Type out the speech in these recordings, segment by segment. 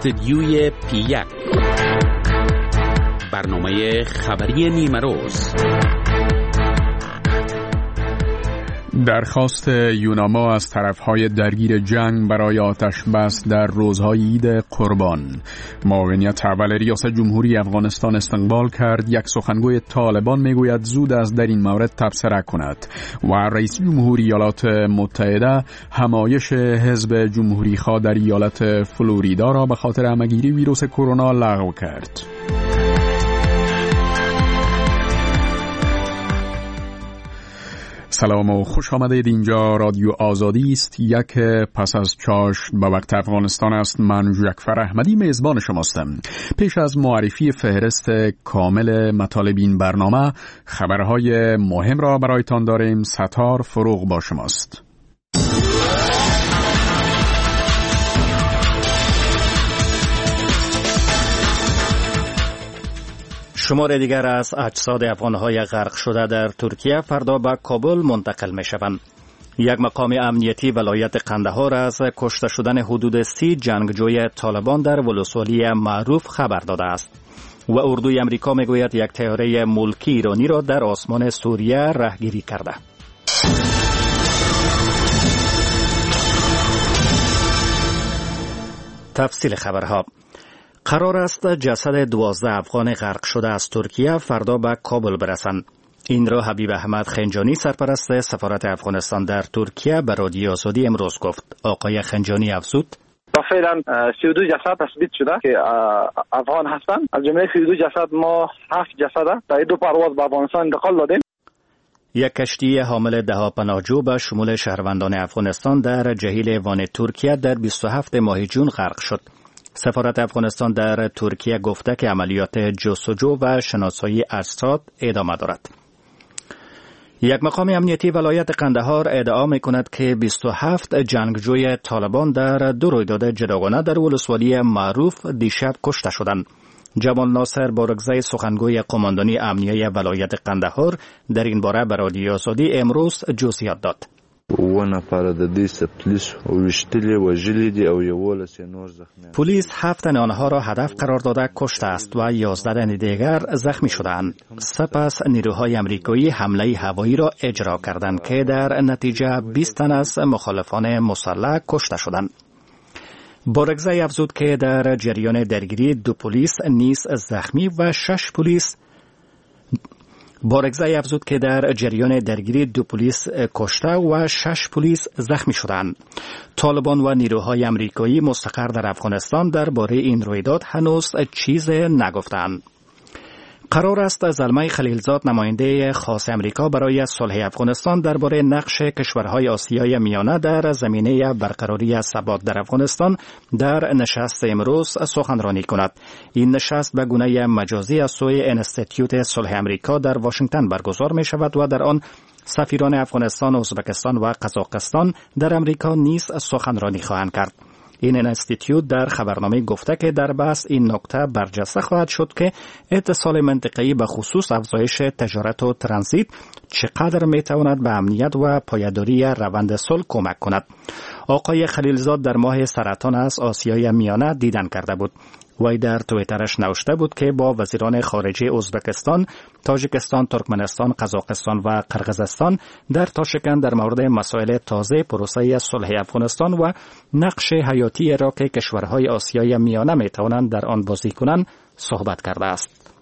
استدیوی پی1 برنامه خبری نیمروز. درخواست یوناما از طرفهای درگیر جنگ برای آتش بس در روزهای عید قربان. معاونیت اول ریاست جمهوری افغانستان استقبال کرد. یک سخنگوی طالبان میگوید زود است در این مورد تبصره کند و رئیس جمهوری ایالات متحده همایش حزب جمهوری خواه در ایالت فلوریدا را به خاطر همه‌گیری ویروس کرونا لغو کرد. سلام و خوش آمدید. اینجا رادیو آزادی است. یک پس از چاشت به وقت افغانستان است. من جعفر احمدی میزبان شماستم. پیش از معرفی فهرست کامل مطالب این برنامه، خبرهای مهم را برایتان داریم. ستار فروغ با شماست. شمار دیگر از اجساد افغان‌های غرق شده در ترکیه فردا به کابل منتقل می‌شوند. یک مقام امنیتی ولایت قندهار از کشته شدن حدود 30 جنگجوی طالبان در ولسوالی معروف خبر داده است. و اردوی امریکا میگوید یک طیاره ملکی ایرانی را در آسمان سوریه رهگیری کرده. تفصیل خبرها: قرار است جسد 12 افغان غرق شده از ترکیه فردا به کابل برسند. این را حبیب احمد خنجانی، سرپرست سفارت افغانستان در ترکیه، به رادیو آزادی امروز گفت. آقای خنجانی افزود: فعلا 32 جسد تثبیت شده که افغان هستند. از جمله 32 جسد ما 7 جسد در 2 پرواز به افغانستان انتقال دادیم. یک کشتی حامل 10 پناهجو به شمول شهروندان افغانستان در جهیل وان ترکیه در 27 ماه جون غرق شد. سفارت افغانستان در ترکیه گفته که عملیات جستجو و شناسایی اجساد ادامه دارد. یک مقام امنیتی ولایت قندهار ادعا می‌کند که 27 جنگجوی طالبان در 2 رویداد جداگانه در ولسوالی معروف دیشب کشته شدند. جمال ناصر بارگزای، سخنگوی قماندانی امنیه ولایت قندهار، در این باره به رادیو آزادی امروز جزئیات داد. پلیس 7 تن آنها را هدف قرار داده کشته است و 11 تن دیگر زخمی شدند. سپس نیروهای امریکایی حمله هوایی را اجرا کردند که در نتیجه 20 تن از مخالفان مسلح کشته شدند. بارگزای افزود که در جریان درگیری 2 پلیس نیز زخمی و 6 پلیس کشته و 6 پلیس زخمی شدند. طالبان و نیروهای امریکایی مستقر در افغانستان درباره این رویداد هنوز چیز نگفتند. قرار است زلمه خلیلزاد، نماینده خاص امریکا برای صلح افغانستان، درباره نقش کشورهای آسیای میانه در زمینه برقراری ثبات در افغانستان در نشست امروز سخنرانی کند. این نشست به گونه مجازی از سوی انستیتیوت صلح امریکا در واشنگتن برگزار می شود و در آن سفیران افغانستان، ازبکستان و قزاقستان در امریکا نیز سخنرانی خواهند کرد. این انستیتیوت در خبرنامه گفته که در بحث این نکته برجسته خواهد شد که اتصال منطقه‌ای به خصوص افزایش تجارت و ترانزیت چقدر میتواند به امنیت و پایداری روند صلح کمک کند. آقای خلیلزاد در ماه سرطان از آسیای میانه دیدن کرده بود. وی در توییترش نوشته بود که با وزیران خارجه ازبکستان، تاجیکستان، ترکمنستان، قزاقستان و قرقیزستان در تاشکند در مورد مسائل تازه پروسه صلح افغانستان و نقش حیاتی را که کشورهای آسیای میانه میتوانند در آن بازی کنند صحبت کرده است.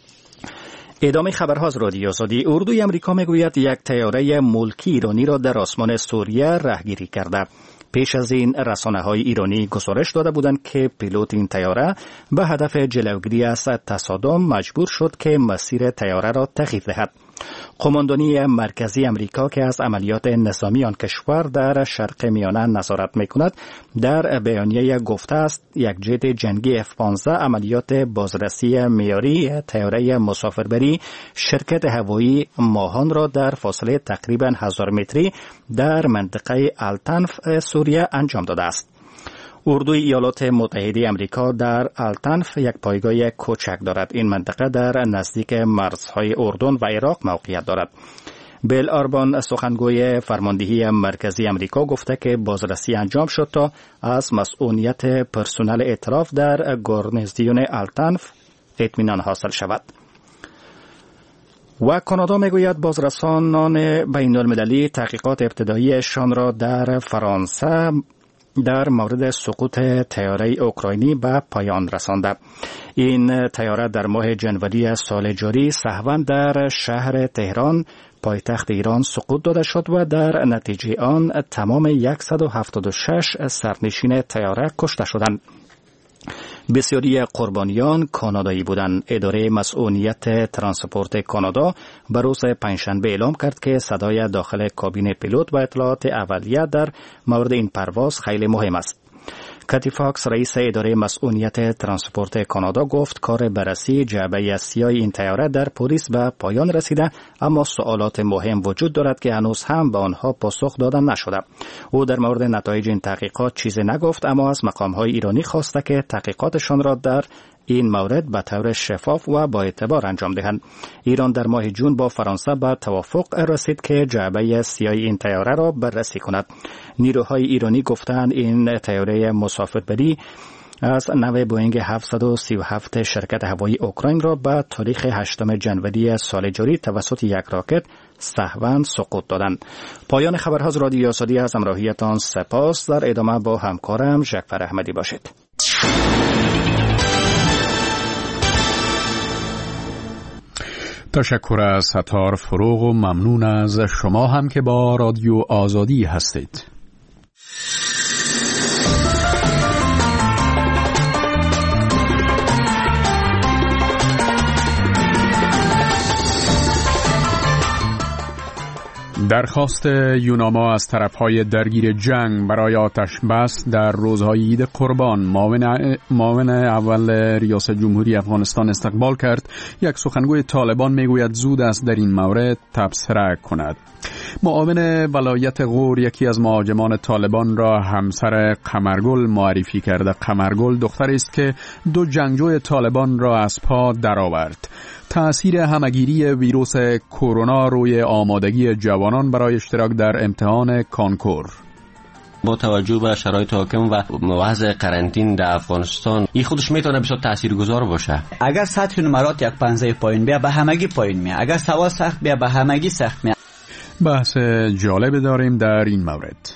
ادامه خبرها از رادیو آزادی. اردوی امریکا میگوید یک طیاره ملکی ایرانی را در آسمان سوریه رهگیری کرده. پیش از این رسانه‌های ایرانی گزارش داده بودند که پیلوت این طیاره به هدف جلوگیری از تصادم مجبور شد که مسیر طیاره را تغییر دهد. قماندانی مرکزی امریکا که از عملیات نظامی آن کشور در شرق میانه نظارت می‌کند در بیانیه گفته است یک جت جنگی F-15 عملیات بازرسی معیاری طیاره مسافربری شرکت هوایی ماهان را در فاصله تقریباً 1000 متری در منطقه التنف سوریه انجام داده است. اردوی ایالات متحده آمریکا در التنف یک پایگاه کوچک دارد. این منطقه در نزدیک مرزهای اردن و عراق موقعیت دارد. بیل آربان سخنگوی فرماندهی مرکزی امریکا گفته که بازرسی انجام شد تا از مسئولیت پرسنل اعتراف در گورنزدیون التنف اطمینان حاصل شود. و کانادا میگوید بازرسانان بین المللی تحقیقات ابتداییشان را در فرانسه در مورد سقوط طیاره اوکراینی به پایان رسانده. این طیاره در ماه ژانویه سال جاری سهواً در شهر تهران پایتخت ایران سقوط داده شد و در نتیجه آن تمام 176 سرنشین طیاره کشته شدند. بسیاری قربانیان کانادایی بودند. اداره مسئولیت ترانسپورت کانادا به روز پنجشنبه اعلام کرد که صدای داخل کابین پیلوت و اطلاعات اولیه در مورد این پرواز خیلی مهم است. کاتی فاکس رئیس اداره مسئولیت ترانسپورت کانادا گفت کار بررسی جعبه سیاه این طیاره در پاریس به پایان رسیده، اما سوالات مهم وجود دارد که هنوز هم به آنها پاسخ داده نشده. او در مورد نتایج این تحقیقات چیزی نگفت، اما از مقام‌های ایرانی خواسته که تحقیقاتشان را در این مورد به طور شفاف و با اعتبار انجام دهند. ایران در ماه جون با فرانسه به توافق رسید که جعبه سیاه این طیاره را بررسی کند. نیروهای ایرانی گفتند این طیاره مسافربری از نوع بوئینگ 737 شرکت هوایی اوکراین را به تاریخ 8 ژانویه سال جاری توسط یک راکت سهواً سقوط دادند. پایان خبرها از رادیو آزادی از همراهیتان سپاس. در ادامه با همکارم جعفر احمدی باشید. تشکر از ستار فروغ و ممنون از شما هم که با رادیو آزادی هستید. درخواست یوناما از طرفهای درگیر جنگ برای آتش بس در روزهای عید قربان معاون اول ریاست جمهوری افغانستان استقبال کرد. یک سخنگوی طالبان میگوید زود است در این مورد تبصره کند. معاون ولایت غور یکی از مهاجمان طالبان را همسر قمرگل معرفی کرده. قمرگل دختری است که 2 جنگجوی طالبان را از پا درآورد. تأثیر همگیری ویروس کرونا روی آمادگی جوانان برای اشتراک در امتحان کانکور. با توجه به شرایط حاکم و وضع قرنطین در افغانستان این خودش میتونه بسیار تاثیرگذار باشه. اگر سطح نمرات 1.50 پایین بیا به همگی پایین میاد، اگر سوال سخت بیا به همگی سخت میاد. بحث جالب داریم در این مورد.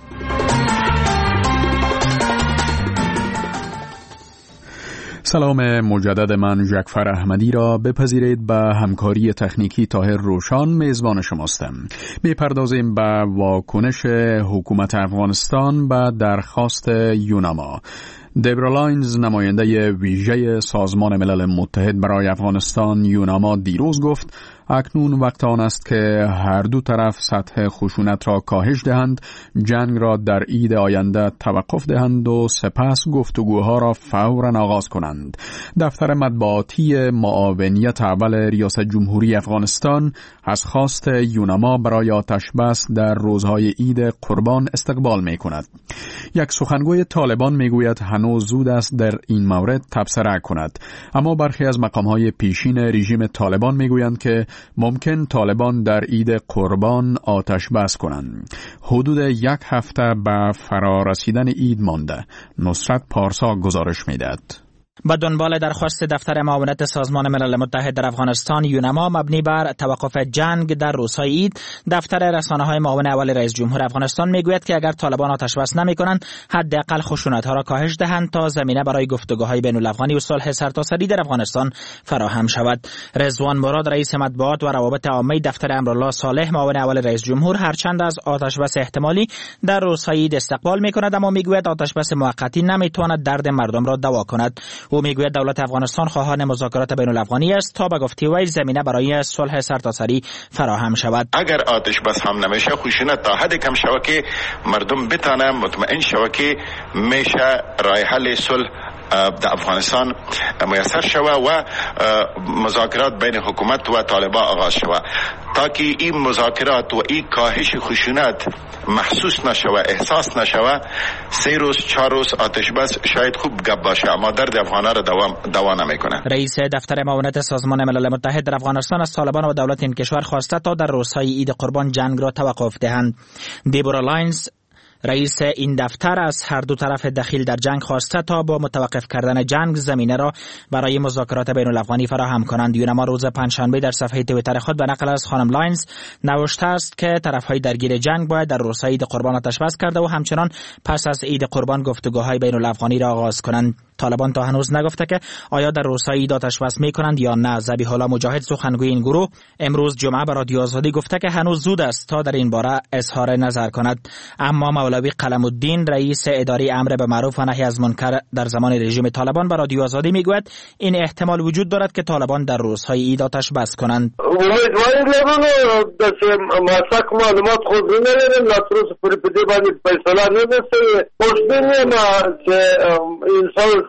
سلام مجدد، من جعفر احمدی را بپذیرید به همکاری تکنیکی طاهر روشان میزبان شماستم. میپردازیم به واکنش حکومت افغانستان به درخواست یوناما. دبرا لاینز نماینده ویژه سازمان ملل متحد برای افغانستان یوناما دیروز گفت اکنون وقت آن است که هر دو طرف سطح خشونت را کاهش دهند، جنگ را در عید آینده توقف دهند و سپس گفتگوها را فوراً آغاز کنند. دفتر مطبوعاتی معاونیت اول ریاست جمهوری افغانستان از خواست یوناما برای آتش بس در روزهای عید قربان استقبال می کند. یک سخنگوی طالبان می گوید هنوز زود است در این مورد تبصره کند، اما برخی از مقامهای پیشین رژیم طالبان می گویند که ممکن طالبان در عید قربان آتش بس کنند. حدود 1 هفته به فرا رسیدن عید مانده. نصرت پارسا گزارش می‌دهد. به دنبال درخواست دفتر معاونت سازمان ملل متحد در افغانستان یوناما مبنی بر توقف جنگ در روزهای عید، دفتر رسانه‌های معاون اول رئیس جمهور افغانستان میگوید که اگر طالبان آتش بس نمی‌کنند حداقل خشونت‌ها را کاهش دهند تا زمینه برای گفتگوهای بین‌الافغانی و صلح سرتاسری در افغانستان فراهم شود. رضوان مراد رئیس مطبوعات و روابط عامه دفتر امرالله صالح معاون اول رئیس جمهور هرچند از آتش بس احتمالی در روزهای عید استقبال می‌کند، اما میگوید آتش بس موقتی نمی‌تواند درد مردم را دوا کند. او میگوید دولت افغانستان خواهان مذاکرات بین‌الافغانی است تا به گفته وی زمینه برای صلح سرتاسری فراهم شود. اگر آتش بس هم نمیشه، خشونت تا حد کم شود که مردم بتانه مطمئن شود که میشه راه حل صلح در افغانستان میسر شود و مذاکرات بین حکومت و طالبان آغاز شود تا که این مذاکرات و این کاهش خشونت محسوس نشود، احساس نشود. 3 روز 4 روز آتش بس شاید خوب گپ باشه، اما درد افغانا را دوا نمیکنه. رئیس دفتر معاونت سازمان ملل متحد در افغانستان از طالبان و دولت این کشور خواسته تا در روزهای عید قربان جنگ را توقف دهند. دیبورا لاینز رئیس این دفتر از هر دو طرف دخیل در جنگ خواسته تا با متوقف کردن جنگ زمینه را برای مذاکرات بین الافغانی فراهم کنند. یونما روز پنجشنبه در صفحه توییتر خود به نقل از خانم لاینز نوشته است که طرفهای درگیر جنگ باید در روزهای عید قربان آتش بس کرده و همچنان پس از عید قربان گفتگوهای بین الافغانی را آغاز کنند. طالبان تا هنوز نگفته که آیا در روزهای عید آتش بس می‌کنند یا نه. ذبیح الله مجاهد سخنگوی این گروه امروز جمعه به رادیو آزادی گفته که هنوز زود است تا در این باره اظهار نظر کند. اما مولوی قلم الدین رئیس اداره امر به معروف و نهی از منکر در زمان رژیم طالبان به رادیو آزادی میگوید این احتمال وجود دارد که طالبان در روزهای عید آتش بس کنند. امیدواری دارم دست مسک معلومات خود ندارم، لطفاً پر پدی باندې فیصله نه نشي. خوشبینی ما که انسان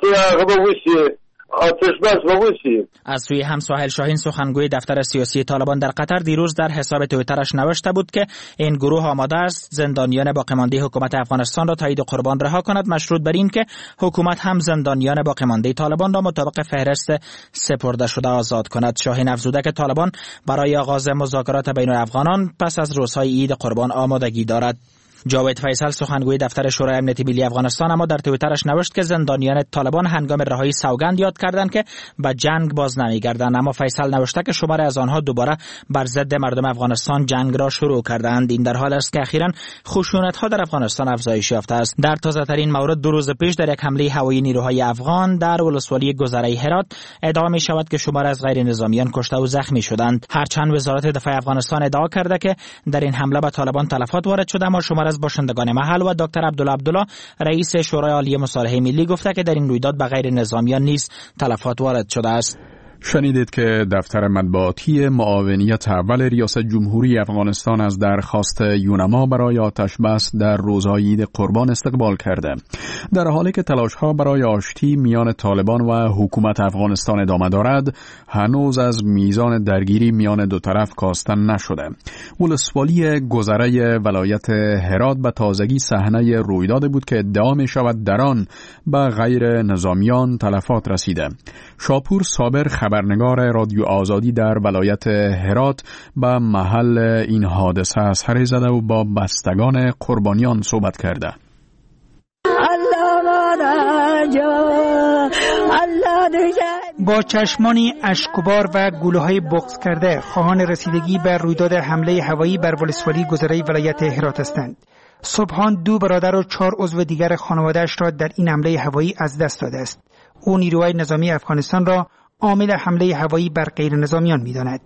از سوی هم سهیل شاهین سخنگوی دفتر سیاسی طالبان در قطر دیروز در حساب توییترش نوشته بود که این گروه آماده است زندانیان باقی مانده حکومت افغانستان را تا عید قربان رها کند، مشروط بر این که حکومت هم زندانیان باقی مانده طالبان را مطابق فهرست سپرده شده آزاد کند. شاهین افزوده که طالبان برای آغاز مذاکرات بین الافغانان پس از روزهای عید قربان آمادگی دارد. جاوید فیصل سخنگوی دفتر شورای امنیت ملی افغانستان اما در توییترش نوشت که زندانیان طالبان هنگام رهایی سوگند یاد کردند که به جنگ باز نمیگردند، اما فیصل نوشته که شماری از آنها دوباره بر ضد مردم افغانستان جنگ را شروع کردند. این در حال است که اخیراً خشونت‌ها در افغانستان افزایش یافته است. در تازه‌ترین مورد 2 روز پیش در یک حمله هوایی نیروهای افغان در ولسوالی گذره هرات ادعا می‌شود که شماری از غیر نظامیان کشته و زخمی شدند. هرچند وزارت دفاع افغانستان ادعا کرده که در این حمله به طالبان تلفات وارد شده، اما شماری از باشندگان محل و دکتر عبدالله رئیس شورای عالی مصالحه ملی گفته که در این رویداد به غیر نظامیان نیز تلفات وارد شده است. شنیدید که دفتر مطبوعاتی معاونیت اول ریاست جمهوری افغانستان از درخواست یونما برای آتش بس در روزهای عید قربان استقبال کرده. در حالی که تلاش‌ها برای آشتی میان طالبان و حکومت افغانستان ادامه دارد، هنوز از میزان درگیری میان دو طرف کاستن نشده. ولسوالی گذره ولایت هرات به تازگی صحنه رویدادی بود که ادعا می‌شود در آن به غیر نظامیان تلفات رسیده. شاپور صابر خبرنگار رادیو آزادی در ولایت هرات به محل این حادثه سر زده و با بستگان قربانیان صحبت کرده. با چشمانی اشکبار و گلوهای بغض کرده خواهان رسیدگی به رویداد حمله هوایی بر ولسوالی گذره ولایت هرات هستند. صبحان 2 برادر و 4 عضو دیگر خانواده‌اش را در این حمله هوایی از دست داده است. او نیروهای نظامی افغانستان را عامل حمله هوایی بر غیر نظامیان می‌داند.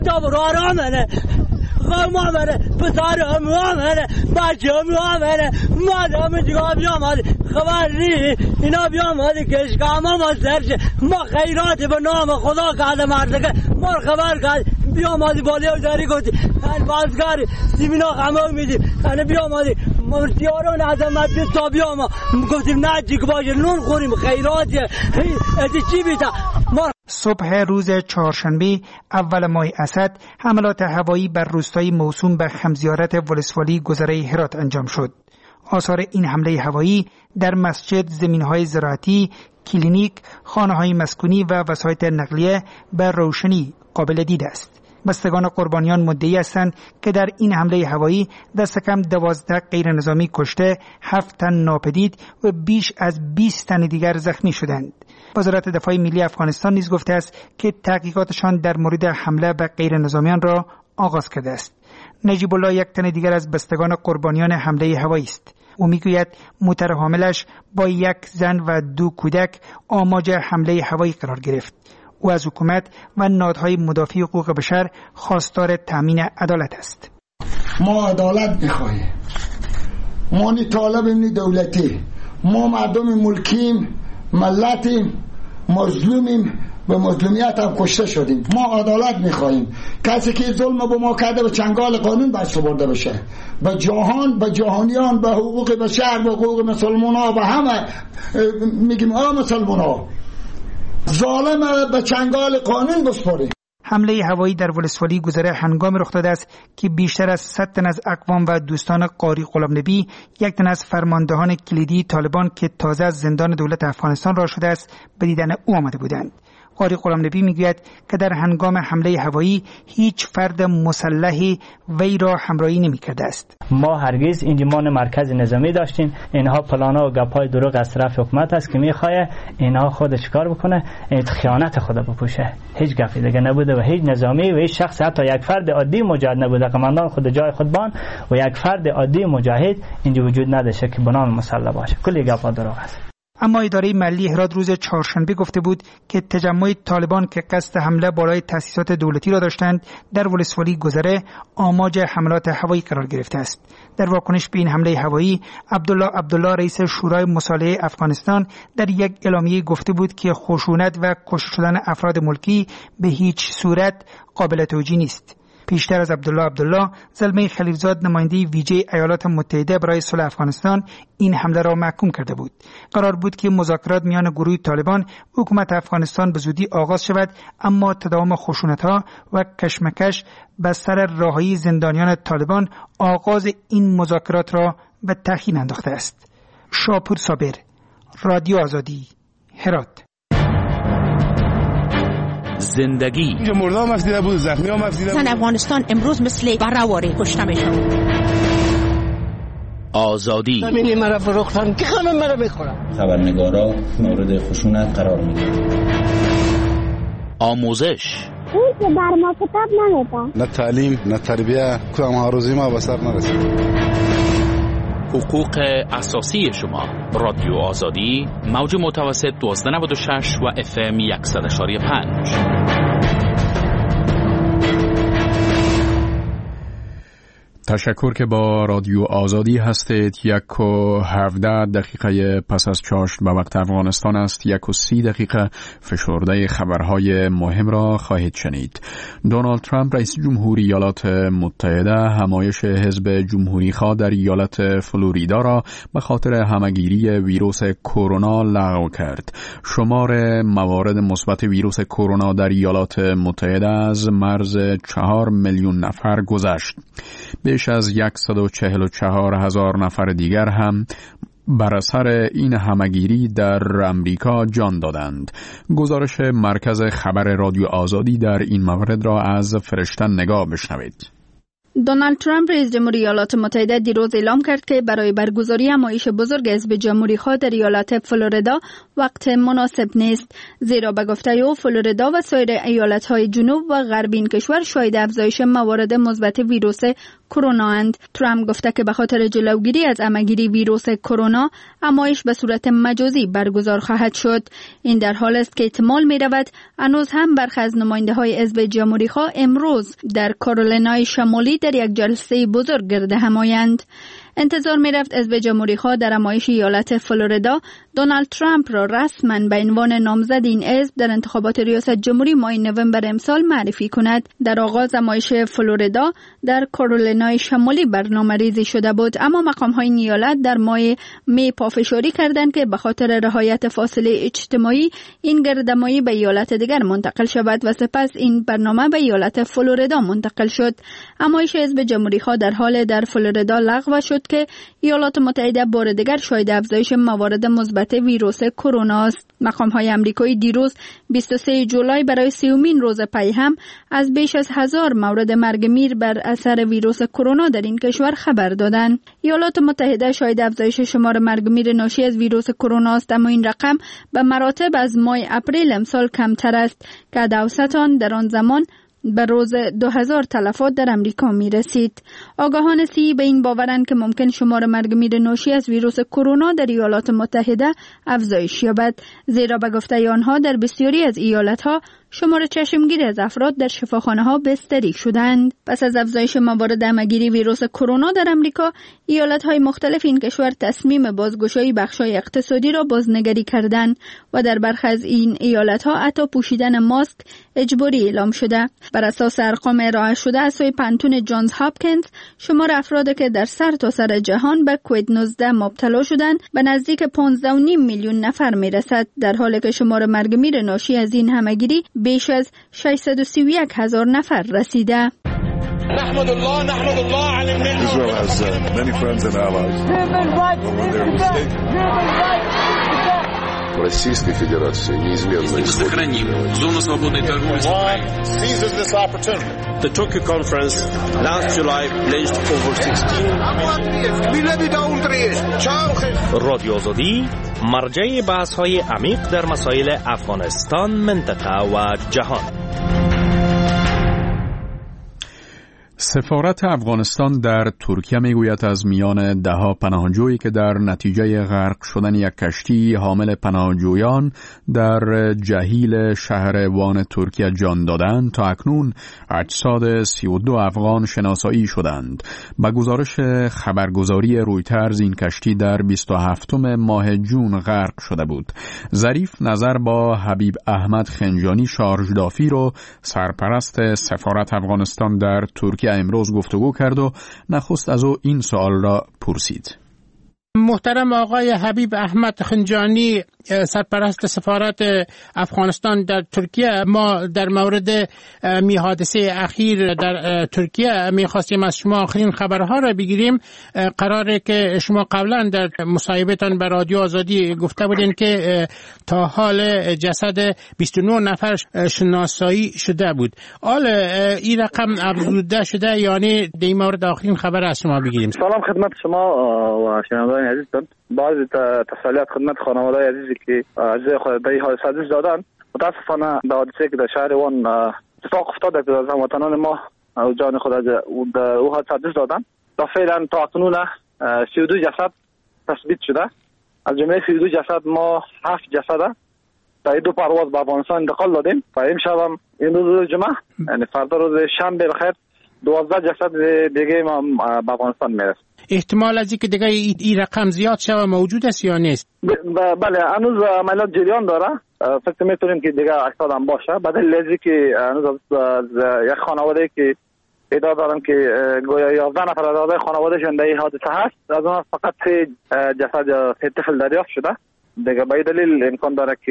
اینا بیامده که اشکاما ما سرچه ما خیرات به نام خدا کرده مردگه ما خبر کرد بیامده بالی و داری گفتی بازگاری سیمینا غمه میدیم بیامده مرتیارون عظمت بیست تا بیامده گفتیم نه چی که باشه نون خوریم خیراتی ازی چی بیتا صبح روز چهارشنبه اول ماه اسد حملات هوایی بر روستای موسوم به خمزیارت ولسوالی گذره هرات انجام شد. آثار این حمله هوایی در مسجد، زمینهای زراعتی، کلینیک، خانه‌های مسکونی و وسایط نقلیه به روشنی قابل دید است. بستگان قربانیان مدعی هستند که در این حمله هوایی دست کم 12 غیر نظامی کشته، 7 تن ناپدید و بیش از 20 تن دیگر زخمی شدند. وزارت دفاع ملی افغانستان نیز گفته است که تحقیقاتشان در مورد حمله به غیر نظامیان را آغاز کرده است. نجیب الله یک تن دیگر از بستگان قربانیان حمله هوایی است. او میگوید موتر حاملش با 1 زن و 2 کودک آماج حمله هوایی قرار گرفت. او از حکومت و نهادهای مدافع حقوق بشر خواستار تامین عدالت است. ما عدالت می‌خواهیم. ما نی طالب نی دولتی. ما مردم ملکیم، ملتیم، مظلومیم به مظلومیت هم کشته شدیم. ما عدالت میخواهیم. کسی که ظلم به ما کرده به چنگال قانون باید سپرده بشه. به جهان، به جهانیان، به حقوق بشر، به حقوق مسلمان ها، به همه میگیم مسلمان ها ظالم به چنگال قانون بسپاریم. حمله هوایی در ولسوالی گذره هنگام رخ داده است که بیشتر از 100 تن از اقوام و دوستان قاری غلامنبی، یک تن از فرماندهان کلیدی طالبان که تازه از زندان دولت افغانستان رها شده است، به دیدن او آمده بودند. قاری غلامنبی میگوید که در هنگام حمله هوایی هیچ فرد مسلحی وی را همراهی نمی‌کرده است. ما هرگز اینجا مرکز نظامی داشتیم. اینها پلانا و گپای دروغ از طرف حکومت است که میخواد اینها خودش کار بکنه، خیانت خود بپوشه. هیچ گپی دیگه نبوده و هیچ نظامی و هیچ شخص، حتی یک فرد عادی مجاهد نبوده. قماندان خود جای خود بان و یک فرد عادی مجاهد اینجا وجود نداشته که بنام مسلح باشه. کلی گپا دروغ است. اما اداره ملی هرات روز چهارشنبه گفته بود که تجمع طالبان که قصد حمله بالای تأسیسات دولتی را داشتند در ولسوالی گذره آماج حملات هوایی قرار گرفته است. در واکنش به این حمله هوایی، عبدالله رئیس شورای مصالحه افغانستان در یک اعلامیه گفته بود که خشونت و کشته شدن افراد ملکی به هیچ صورت قابل توجیه نیست. پیشتر از عبدالله زلمه خلیلزاد نماینده ویژه ایالات متحده برای صلح افغانستان این حمله را محکوم کرده بود. قرار بود که مذاکرات میان گروه طالبان و حکومت افغانستان به زودی آغاز شود، اما تداوم خشونت‌ها و کشمکش بستر رهایی زندانیان طالبان آغاز این مذاکرات را به تأخیر انداخته است. شاپور صابر، رادیو آزادی، هرات. زندگی مردم مفیده بود، زخمی ها مفیده بود. افغانستان امروز مثل برآواره کشته میشن. آزادی زمینی مرا فروختن که همه مرا بخورن. خبرنگارا مورد خشونت قرار میگیرن. آموزش اون که بر ما کتاب نمیده. نه تعلیم نه تربیه، کدام آرزوی ما به سر نرسید. حقوق اساسی شما. رادیو آزادی، موج متوسط 1296 و FM 100.5. تشکر که با رادیو آزادی هستید. 1:17 پس از چاشت به وقت افغانستان است. 1:30 فشرده خبرهای مهم را خواهید شنید. دونالد ترامپ رئیس جمهوری ایالات متحده همایش حزب جمهوری خواه در ایالت فلوریدا را به خاطر همه‌گیری ویروس کرونا لغو کرد. شمار موارد مثبت ویروس کرونا در ایالات متحده از مرز 4 میلیون نفر گذشت. بیش از 144,000 نفر دیگر هم بر اثر این همه‌گیری در امریکا جان دادند. گزارش مرکز خبر رادیو آزادی در این مورد را از فرشته نگاه بشنوید. دونالد ترامپ رئیس جمهوری ایالات متحده دیروز اعلام کرد که برای برگزاری همایش بزرگ حزب جمهوری خواه در ایالت فلوریدا وقت مناسب نیست، زیرا به گفته او فلوریدا و سایر ایالت‌های جنوب و غربی این کشور شاهد افزایش موارد مثبت ویروس کرونا اند. ترامپ گفته که به خاطر جلوگیری از همه‌گیری ویروس کرونا همایش به صورت مجازی برگزار خواهد شد. این در حال است که احتمال می‌رود هنوز هم برخی از نماینده‌های حزب جمهوری خواه امروز در کارولینای شمالی در یک جلسه بزرگ گرد هم آیند. انتظار می رفت حزب جمهوری خواه در همایش ایالت فلوریدا دونالد ترامپ را رسما به عنوان نامزد این حزب در انتخابات ریاست جمهوری ماه نوامبر امسال معرفی کند. در آغاز همایش فلوریدا در کارولینای شمالی برنامه‌ریزی شده بود، اما مقام‌های این ایالت در ماه می پافشاری کردند که به خاطر رعایت فاصله اجتماعی این گردهمایی به ایالت دیگر منتقل شود و سپس این برنامه به ایالت فلوریدا منتقل شد. همایش حزب جمهوری خواه در حال در فلوریدا لغو شد که ایالات متحده بار دیگر شاهد افزایش موارد مثبت ویروس کرونا است. مقام‌های آمریکایی دیروز 23 جولای برای 30مین روز پی هم از بیش از 1000 مورد مرگ میر بر اثر ویروس کرونا در این کشور خبر دادند. ایالات متحده شاهد افزایش شمار مرگ میر ناشی از ویروس کرونا است، اما این رقم به مراتب از ماه اپریل امسال کمتر است که اوسط آن در آن زمان به روز 2000 تلفات در امریکا می رسید. آگاهان صحی به این باورند که ممکن شمار مرگ میر ناشی از ویروس کرونا در ایالات متحده افزایش یابد، زیرا به گفته آنها در بسیاری از ایالتها شمار چشمگیر از افراد در شفاخانه‌ها بستری شدند. پس از افزایش موارد همه‌گیری ویروس کرونا در امریکا، ایالت‌های مختلف این کشور تصمیم بازگشایی بخش‌های اقتصادی را بازنگری کردند و در برخی از این ایالت‌ها حتی پوشیدن ماسک اجباری اعلام شده. بر اساس ارقام ارائه شده از سوی پانتون جانز هاپکینز، شمار افرادی که در سرتاسر جهان به کووید 19 مبتلا شدند به نزدیک 15.5 میلیون نفر میرسد، در حالی که شمار مرگ میر ناشی از این همه‌گیری بیش از 631,000 نفر رسیده. نحمد الله على النعمة. Israel has many friends and allies. Российской Федерации неизменно сохраним зону свободной торговли с Украиной. Seizes this opportunity. The Tokyo conference last July pledged over 16. رادیو آزادی مرجع بحث‌های عمیق در مسائل افغانستان، منطقه و جهان. سفارت افغانستان در ترکیه میگوید از میان ده‌ها پناهجویی که در نتیجه غرق شدن یک کشتی حامل پناهجویان در جهیل شهر وان ترکیه جان دادند، تا اکنون اجساد 32 افغان شناسایی شدند. با گزارش خبرگزاری رویترز این کشتی در 27 ماه جون غرق شده بود. ظریف نظر با حبیب احمد خنجانی شارژدافی رو سرپرست سفارت افغانستان در ترکیه امروز گفتگو کرد و نخست از او این سوال را پرسید. محترم آقای حبیب احمد خنجانی، سرپرست سفارت افغانستان در ترکیه، ما در مورد حادثه اخیر در ترکیه می‌خواستیم از شما آخرین خبرها را بگیریم. قراره که شما قبلا در مصاحبه‌تان به رادیو آزادی گفته بودین که تا حال جسد 29 نفر شناسایی شده بود. حال این رقم افزوده شده، یعنی در این مورد آخرین خبر از شما بگیریم. سلام خدمت شما و شنوندگان عزیزتان. بعضی تسلیت خدمت خانواده عزیزی که عزیز خود در این حادثه دست دادن. متاسفانه در حادثه که در شهر وان اتفاق افتاده که از هموطنان ما جان خود او حادثه دست دادن. تا فعلا تا اکنون 32 جسد تثبیت شده. از جمله 32 جسد ما 7 جسد در 2 پرواز به افغانستان انتقال دادیم و امشب هم این روز جمعه، یعنی فردا روز شنبه بخیر، 12 جسد دیگه ما به افغانستان میرسه. احتمال از اینکه دیگه این رقم زیاد شوه موجود است یا نیست؟ بله، هنوز عملیات جریان داره. فکر می‌کنیم که دیگه 80 هم باشه. بدل لذی که هنوز از یک خانواده که ادعا دارم که گویا 11 نفر از خانوادهشون در این حادثه هست، از اون فقط 3 جسد یا 3 طفل دریافت شده. دیگه به دلیل امکان داره که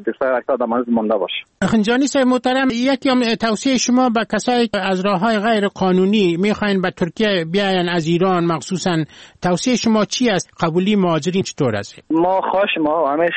280 هم هنوز مونده باشه. خنجانی صاحب محترم، یکی توصیه شما به کسایی که از راه‌های غیر قانونی میخواین به ترکیه بیاین از ایران، مخصوصا توصیه شما چی است؟ قبولی مهاجرین چطور است؟ ما خواهش ما همیش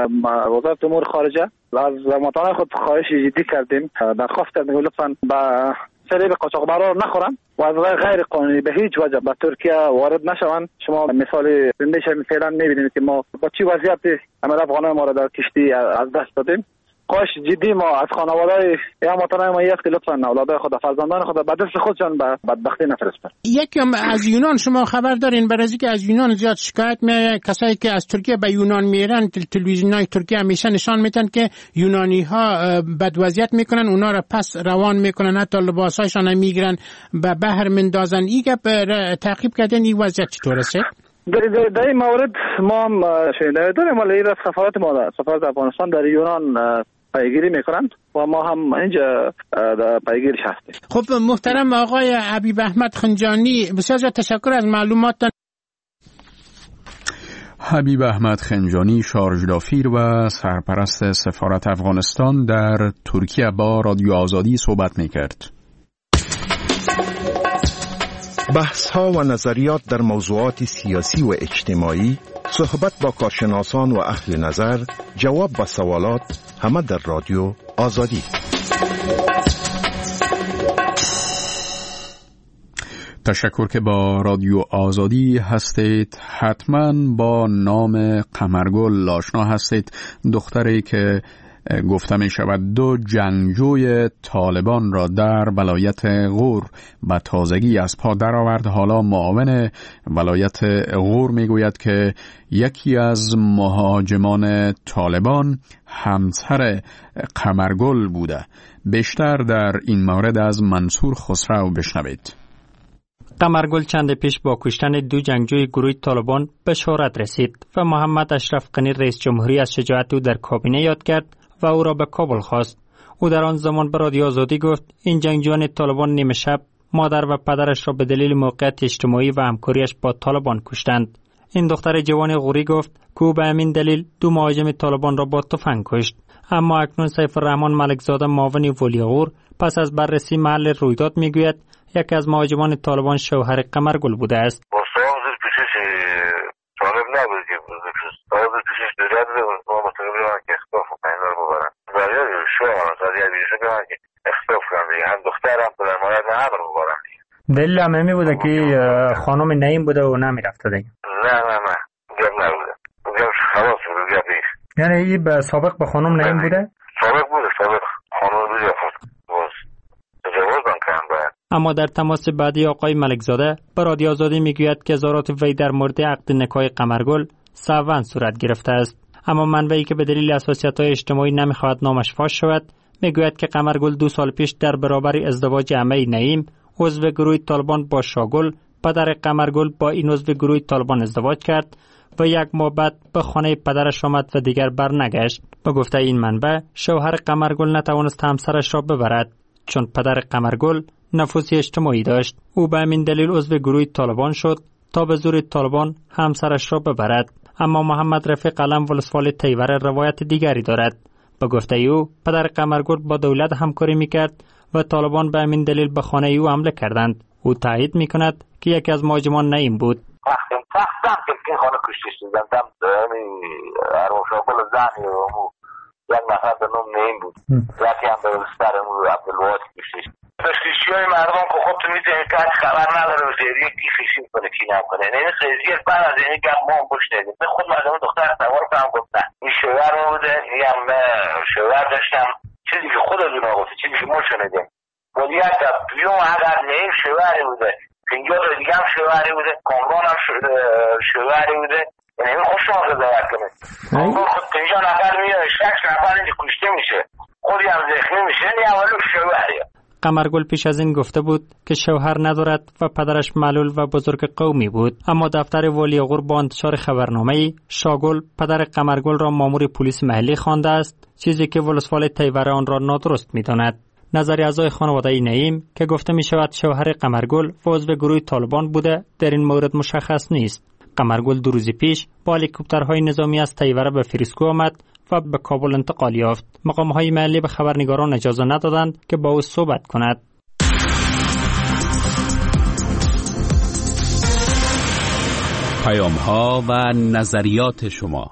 وزارت امور خارجه از مطالعه خود خواهش جدی کردیم، درخواست کردیم لطفاً با فریب قاچاقبرا نخورن و از غیر قانونی به هیچ وجه به ترکیه وارد نشوند. شما مثال زنده شما فعلا می‌بینید که ما با چه وضعیتی عمل افغانان ما را در کشتی از دست دادیم. خواهش جدی ما از خانواده یا هموطنان ما است که لطفاً اولاد خود، فرزندان خود به دست خودشان به بدبختی نفرستند. یکی از یونان شما خبر دارین؟ برای اینکه از یونان زیاد شکایت میاد، کسایی که از ترکیه به یونان میرن، تلویزیون‌های ترکیه همیشه نشان میدن که یونانی‌ها بد وضعیت میکنن، اونا را پس روان میکنن، حتی لباساشون هم میگیرن به بحر مندازن. این گپ تعقیب کردن این وضعیت چطور است؟ در این مورد ما هم شنیده داریم، ولی سفارت افغانستان در یونان پیگیری میکنند و ما هم اینجا پیگیرش هستیم. خب محترم آقای حبیب احمد خنجانی، بسیار تشکر از معلومات. حبیب احمد خنجانی شارژدافیر و سرپرست سفارت افغانستان در ترکیه با رادیو آزادی صحبت میکرد. بحث‌ها و نظریات در موضوعات سیاسی و اجتماعی، صحبت با کارشناسان و اهل نظر، جواب به سوالات، همه در رادیو آزادی. تشکر که با رادیو آزادی هستید. حتما با نام قمرگل آشنا هستید، دختری که گفته می شود 2 جنگجوی طالبان را در ولایت غور به تازگی از پا درآورد. حالا معاون ولایت غور می گوید که یکی از مهاجمان طالبان همسر قمرگل بوده. بیشتر در این مورد از منصور خسرو بشنوید. قمرگل چند پیش با کشتن 2 جنگجوی گروه طالبان به شهرت رسید و محمد اشرف غنی رئیس جمهوری از شجاعت او در کابینه یاد کرد و او را به کابل خواست. او در آن زمان به رادیو آزادی گفت این جنگجویان طالبان نیمه شب مادر و پدرش را به دلیل موقعیت اجتماعی و همکاریش با طالبان کشتند. این دختر جوان غوری گفت که او به همین دلیل 2 مهاجم طالبان را با تفنگ کشت. اما اکنون سیف الرحمن ملکزاده معاون ولی غور پس از بررسی محل رویداد میگوید یکی از مهاجمان طالبان شوهر قمرگل بوده است. طالب نبود که طالب پیشش دولت و مطلب بیان که اختلاف و پیندار ببرن برای شوهر زادیه بیشه بیان که اختلاف کنن دیگه هم دختر هم پدر مادر نه هم رو ببرن دیگه. دلیل هم همی بوده که خانم نعیم بوده و نمی رفته دیگه. نه گب نبوده گب خلاص بود گب نیست. یعنی این سابق به خانم نعیم بوده؟ سابق خانم بوده باز تجاوز کردن باید. اما در تماس بعدی آقای ملکزاده به رادیو آزادی میگوید که اظهارات وی در مورد عقد نکاح قمرگل سوّن صورت گرفته است. اما منبعی که به دلیل حساسیت‌های اجتماعی نمیخواهد نامش فاش شود میگوید که قمرگل 2 سال پیش در برابر ازدواج عمه نعیم عضو گروه طالبان با شاگل پدر قمرگل با این عضو گروه طالبان ازدواج کرد و 1 ماه بعد به خانه پدرش آمد و دیگر برنگشت. به گفته این منبع شوهر قمرگل نتوانست همسرش را ببرد چون پدر قمرگل نفوذ اجتماعی داشت. او به همین دلیل عضو گروه طالبان شد تا به زور طالبان همسرش را ببرد. اما محمد رفیق علم ولسوالی تیوره روایت دیگری دارد. به گفته او پدر قمرگل با دولت همکاری میکرد و طالبان به همین دلیل به خانه او حمله کردند. او تایید میکند که یکی از مهاجمان نعیم بود. تقسیم که خانه کشته شدن دم هر مشاغل زنی و 1 نفر به نام نعیم بود. یکی هم به سرمون عبدالوهاد کشته شد. خیشی های مردم که خود تو میتونی که خبر نداره و زیریه کی خیشی کنه کی نکنه. این خیزیت بعد از این گپ ما هم بوش ندیم. به خود مردم دختر سوار کنم گفتن این شوهر رو بوده این هم شوهر داشتم چیزی که خود از اونا گفته چیزی که ما شنیدیم. ولی یک بیوم اگر نعیم شوهری بوده 50 دیگه هم شوهری بوده کامران هم شوهری بوده یعنی این خوش شما قضاوت کنه. کامران خود 50 نفر میاد 6 نفر اینجا کشته میشه خودی هم زخمی میشه این اولو شوهریه. قمرگل پیش از این گفته بود که شوهر ندارد و پدرش معلول و بزرگ قومی بود. اما دفتر والی غور با انتشار خبرنامه‌ای شاگل پدر قمرگل را مامور پلیس محلی خوانده است، چیزی که ولسوالی تیوره آن را نادرست می‌داند. نظر اعضای خانواده نعیم که گفته می‌شود شوهر قمرگل عضو گروه طالبان بوده در این مورد مشخص نیست. قمرگل 2 روز پیش با هلیکوپترهای نظامی از تیوره به فریسکو آمد و به کابل انتقال یافت. مقام‌های محلی به خبرنگاران اجازه ندادند که با او صحبت کند. پیام‌ها و نظریات شما.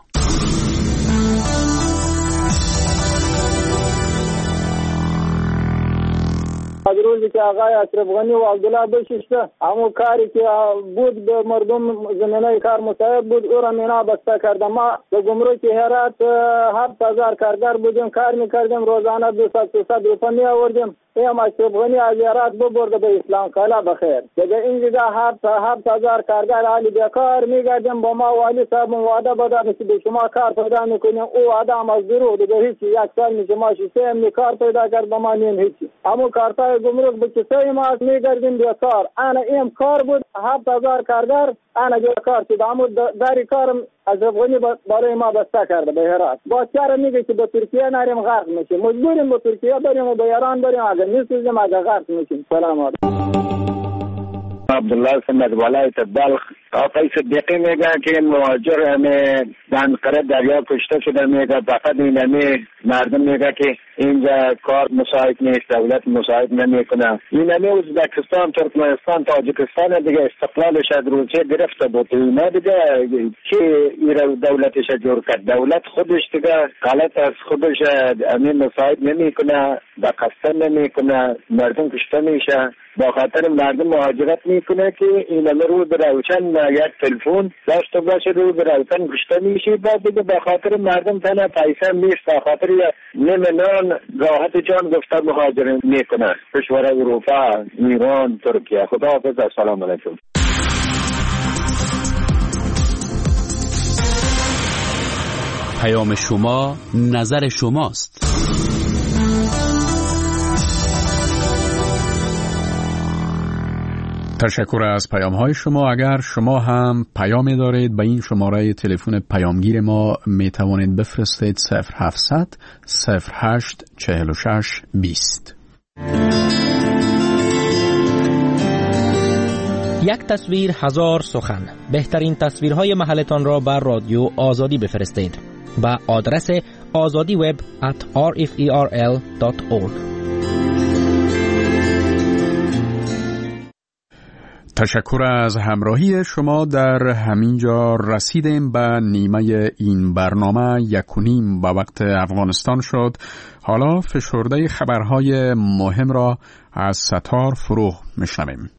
از روزی که آقای اشرف غنی و عبدالله بشیشته همون کاری که بود به مردم زمینه کار مساعد بود او را مینا بسته کردم. ما به گمرک هرات 7000 کارگر بودیم کار میکردیم روزانه 200 روپیه می آوردیم. این اشرف غنی از هرات ببرده به اسلام کالا بخیر دیگه اینجا 7000 کارگر حالی بیکار میگردیم با ما والی صاحب وعده بداد که به شما کار پیدا میکنیم او آدم از دروغ دیگه هیچی 1 سال میشه ما شیشه کار پیدا کرد با ما نیم هیچی همون کارتای گمرک به کسای ما میگردیم بیکار انا این کار بود 7000 کارگر انا بیکار شد همون داری کارم اشرف غنی برای ما بسته کرده به هرات با چرا میگه که به ترکیه نریم غرق میشیم مجبوریم به ترکیه بریم و به ایران بریم اگر نیستیم اگر غرق میشیم. سلام علیکم. عبدالله سمت ولایت بلخ. آقای صدیقی میگه که مهاجر همه دنقره دریا کشته شده میگه فقط این همه مردم میگه که اینجا کار مساعد نیست، دولت مساعد نمیکنه. این همه ازبکستان، ترکمنستان، تاجیکستان دیگه استقلالش از روسیه گرفته بود. اینا دیگه چی ایران دولتش جور کرد؟ دولت خودش دیگه غلط از خودش همین مساعد نمیکنه، با قصد نمیکنه، مردم کشته میشه. با خاطر مردم مهاجرت میکنه که این همه روز روشن یک تلفن داشته باشه، روز روشن کشته میشه. بعد دیگه با خاطر مردم تنها پیسه نیست، با خاطر نیم نان راحت جان گفته مهاجرت میکنه. کشور اروپا، ایران، ترکیه. خدا حافظ. السلام علیکم. پیام شما نظر شماست. تشکر از پیام‌های شما. اگر شما هم پیامی دارید به این شماره تلفن پیامگیر ما می توانید بفرستید 0700 08 46 20. یک تصویر هزار سخن. بهترین تصویرهای محلتان را بر رادیو آزادی بفرستید به آدرس azadiweb@rferl.org. تشکر از همراهی شما. در همینجا رسیدیم به نیمه این برنامه. 1:30 به وقت افغانستان شد. حالا فشرده خبرهای مهم را از ستار فروغ میشنویم.